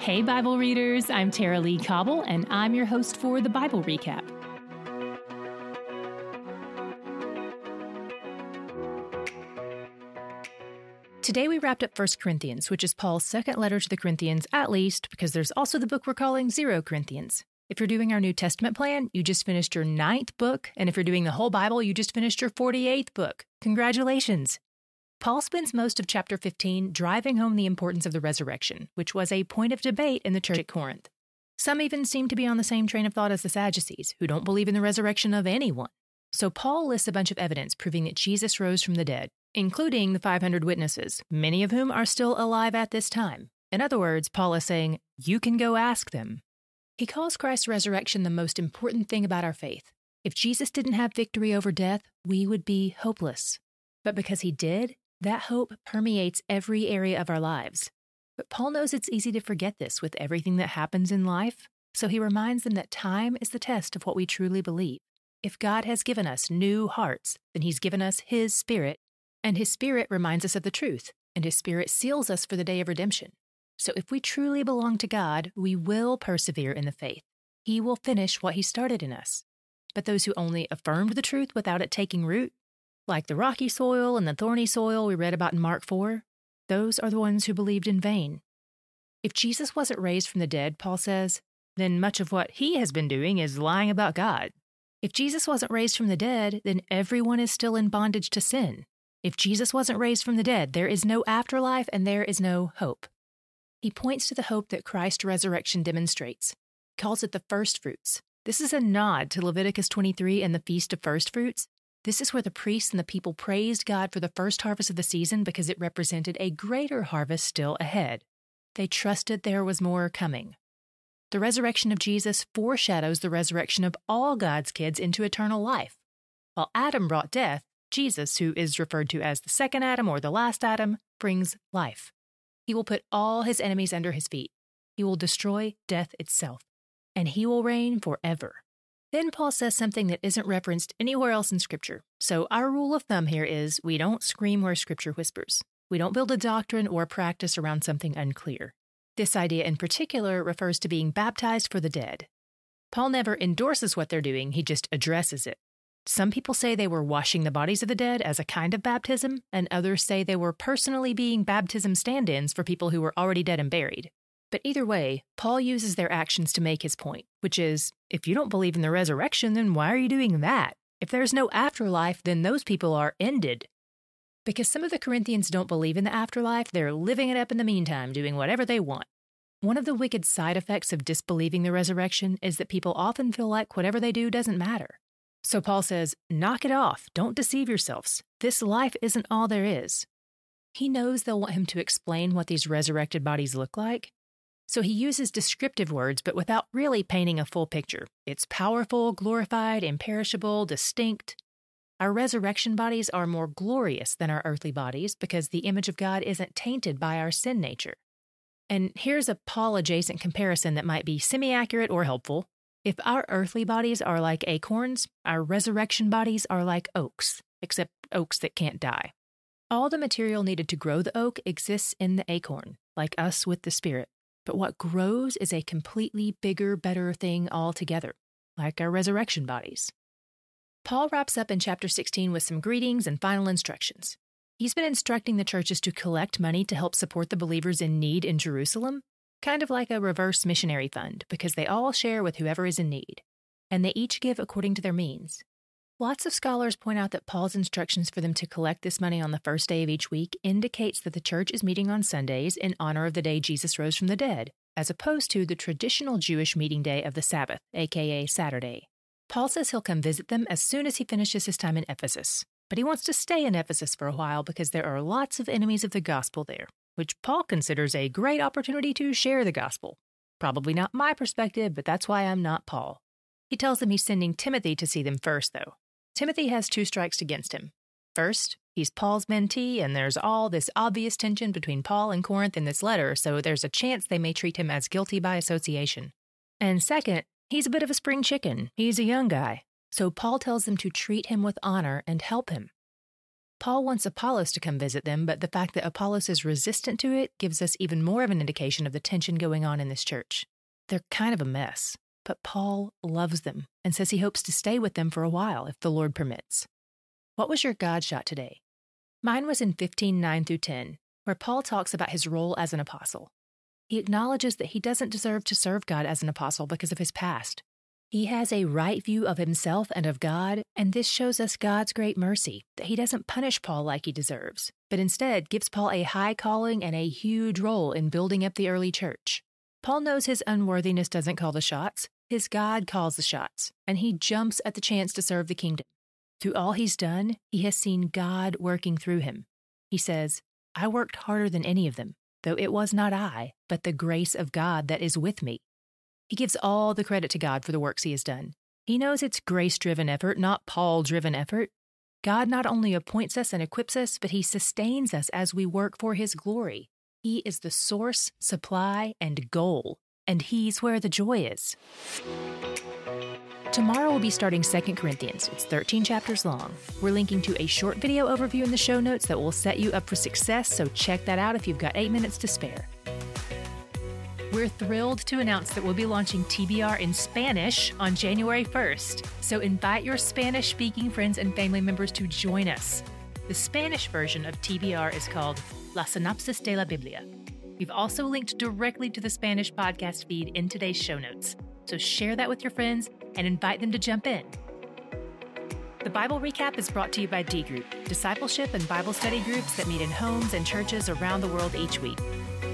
Hey, Bible readers, I'm Tara Lee Cobble, and I'm your host for the Bible Recap. Today we wrapped up 1 Corinthians, which is Paul's second letter to the Corinthians, at least, because there's also the book we're calling 0 Corinthians. If you're doing our New Testament plan, you just finished your 9th book, and if you're doing the whole Bible, you just finished your 48th book. Congratulations! Paul spends most of chapter 15 driving home the importance of the resurrection, which was a point of debate in the church at Corinth. Some even seem to be on the same train of thought as the Sadducees, who don't believe in the resurrection of anyone. So Paul lists a bunch of evidence proving that Jesus rose from the dead, including the 500 witnesses, many of whom are still alive at this time. In other words, Paul is saying, you can go ask them. He calls Christ's resurrection the most important thing about our faith. If Jesus didn't have victory over death, we would be hopeless. But because he did, that hope permeates every area of our lives. But Paul knows it's easy to forget this with everything that happens in life, so he reminds them that time is the test of what we truly believe. If God has given us new hearts, then he's given us his Spirit, and his Spirit reminds us of the truth, and his Spirit seals us for the day of redemption. So if we truly belong to God, we will persevere in the faith. He will finish what he started in us. But those who only affirmed the truth without it taking root, like the rocky soil and the thorny soil we read about in Mark 4, those are the ones who believed in vain. If Jesus wasn't raised from the dead, Paul says, then much of what he has been doing is lying about God. If Jesus wasn't raised from the dead, then everyone is still in bondage to sin. If Jesus wasn't raised from the dead, there is no afterlife and there is no hope. He points to the hope that Christ's resurrection demonstrates. He calls it the first fruits. This is a nod to Leviticus 23 and the Feast of First Fruits. This is where the priests and the people praised God for the first harvest of the season because it represented a greater harvest still ahead. They trusted there was more coming. The resurrection of Jesus foreshadows the resurrection of all God's kids into eternal life. While Adam brought death, Jesus, who is referred to as the second Adam or the last Adam, brings life. He will put all his enemies under his feet. He will destroy death itself, and he will reign forever. Then Paul says something that isn't referenced anywhere else in Scripture. So our rule of thumb here is we don't scream where Scripture whispers. We don't build a doctrine or a practice around something unclear. This idea in particular refers to being baptized for the dead. Paul never endorses what they're doing, he just addresses it. Some people say they were washing the bodies of the dead as a kind of baptism, and others say they were personally being baptism stand-ins for people who were already dead and buried. But either way, Paul uses their actions to make his point, which is, if you don't believe in the resurrection, then why are you doing that? If there's no afterlife, then those people are ended. Because some of the Corinthians don't believe in the afterlife, they're living it up in the meantime, doing whatever they want. One of the wicked side effects of disbelieving the resurrection is that people often feel like whatever they do doesn't matter. So Paul says, knock it off, don't deceive yourselves. This life isn't all there is. He knows they'll want him to explain what these resurrected bodies look like. So he uses descriptive words, but without really painting a full picture. It's powerful, glorified, imperishable, distinct. Our resurrection bodies are more glorious than our earthly bodies because the image of God isn't tainted by our sin nature. And here's a Paul-adjacent comparison that might be semi-accurate or helpful. If our earthly bodies are like acorns, our resurrection bodies are like oaks, except oaks that can't die. All the material needed to grow the oak exists in the acorn, like us with the Spirit. But what grows is a completely bigger, better thing altogether, like our resurrection bodies. Paul wraps up in chapter 16 with some greetings and final instructions. He's been instructing the churches to collect money to help support the believers in need in Jerusalem, kind of like a reverse missionary fund, because they all share with whoever is in need, and they each give according to their means. Lots of scholars point out that Paul's instructions for them to collect this money on the first day of each week indicates that the church is meeting on Sundays in honor of the day Jesus rose from the dead, as opposed to the traditional Jewish meeting day of the Sabbath, aka Saturday. Paul says he'll come visit them as soon as he finishes his time in Ephesus, but he wants to stay in Ephesus for a while because there are lots of enemies of the gospel there, which Paul considers a great opportunity to share the gospel. Probably not my perspective, but that's why I'm not Paul. He tells them he's sending Timothy to see them first, though. Timothy has 2 strikes against him. First, he's Paul's mentee, and there's all this obvious tension between Paul and Corinth in this letter, so there's a chance they may treat him as guilty by association. And second, he's a bit of a spring chicken. He's a young guy. So Paul tells them to treat him with honor and help him. Paul wants Apollos to come visit them, but the fact that Apollos is resistant to it gives us even more of an indication of the tension going on in this church. They're kind of a mess, but Paul loves them and says he hopes to stay with them for a while if the Lord permits. What was your God shot today? Mine was in 15:9-10, where Paul talks about his role as an apostle. He acknowledges that he doesn't deserve to serve God as an apostle because of his past. He has a right view of himself and of God, and this shows us God's great mercy, that he doesn't punish Paul like he deserves, but instead gives Paul a high calling and a huge role in building up the early church. Paul knows his unworthiness doesn't call the shots, his God calls the shots, and he jumps at the chance to serve the kingdom. Through all he's done, he has seen God working through him. He says, "I worked harder than any of them, though it was not I, but the grace of God that is with me." He gives all the credit to God for the works he has done. He knows it's grace-driven effort, not Paul-driven effort. God not only appoints us and equips us, but he sustains us as we work for his glory. He is the source, supply, and goal, and he's where the joy is. Tomorrow we'll be starting 2 Corinthians. It's 13 chapters long. We're linking to a short video overview in the show notes that will set you up for success, so check that out if you've got 8 minutes to spare. We're thrilled to announce that we'll be launching TBR in Spanish on January 1st, so invite your Spanish-speaking friends and family members to join us. The Spanish version of TBR is called La Sinopsis de la Biblia. We've also linked directly to the Spanish podcast feed in today's show notes, so share that with your friends and invite them to jump in. The Bible Recap is brought to you by D Group, discipleship and Bible study groups that meet in homes and churches around the world each week.